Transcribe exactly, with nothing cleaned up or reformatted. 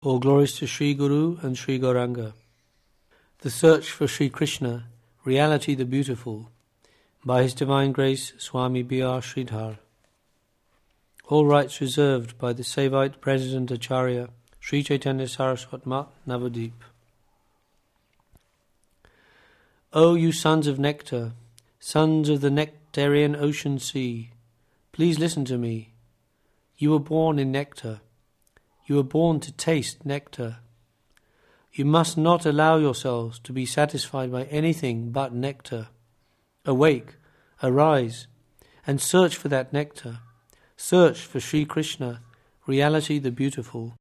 All glories to Sri Guru and Sri Gauranga. The Search for Sri Krishna, Reality the Beautiful, by His Divine Grace Swami B R Sridhar. All rights reserved by the Saivite President Acharya Sri Chaitanya Saraswat Mat Navadip. O you sons of nectar, sons of the nectarian ocean sea, please listen to me. You were born in nectar. You were born to taste nectar. You must not allow yourselves to be satisfied by anything but nectar. Awake, arise, and search for that nectar. Search for Sri Krishna, reality the beautiful.